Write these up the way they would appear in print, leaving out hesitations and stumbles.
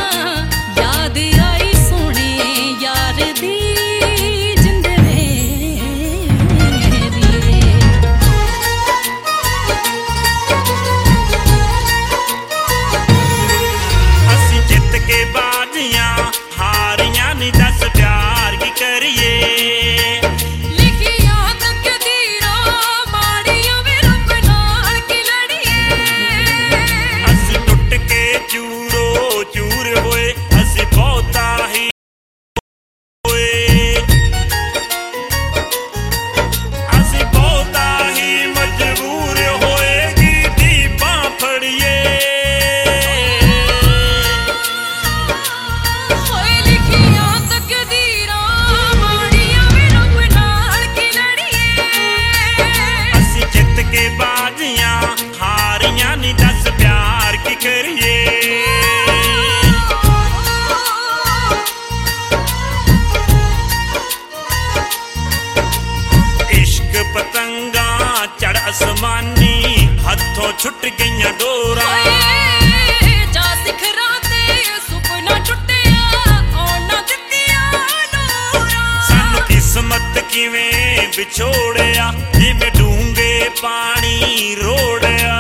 याद आई सोने यार दी जिंद मेरी। असी जित के बाजियां हारियां नी दस प्यार की करिए। पतंगा चढ़ आसमानी हथों छुट गईया डोरा। जा सिखराते सुपना टुटिया औना दित्तिया नूरा। सानू किस्मत किवें विछोड़िया जिवें डूंगे पानी रोड़िया।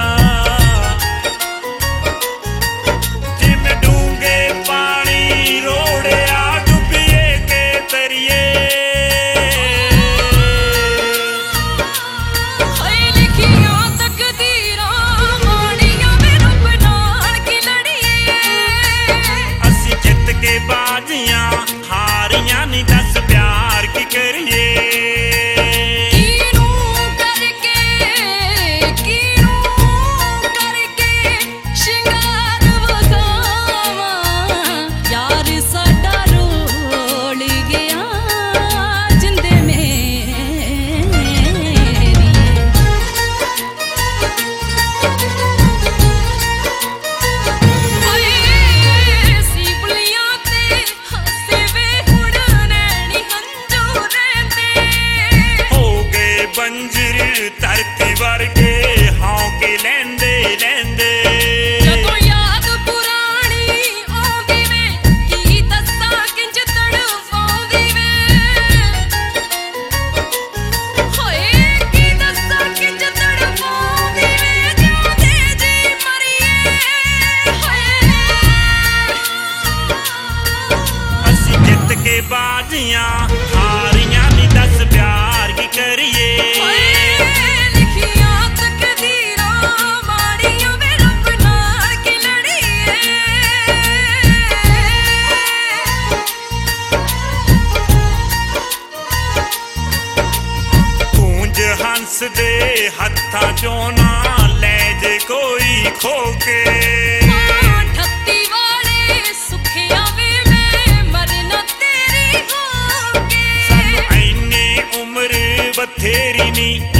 जिवें डूंगे पानी रोड़िया डुबिए के तरिए। बाजियां हारियां नी दस प्यार की करिए। शिंगार वगावा यार साडा रोल गया जिंद बंजर धरती वर्गे हौके लैंदे लैंदे। जदों याद पुरानी आउंदी वे की दस्सां किंज तड़फाउंदी वे। होए की दस्सां किंज तड़फाउंदी वे जांदे जी मरिए। असी जित के बाजियां हारियां नी दस प्यार की करिए। हंस दे हत्था चों ना ले जे कोई खोके। ठत्ती वाले सुखिया वे मैं मरना तेरी होके। सानू इन्नी उम्र बथेरी नी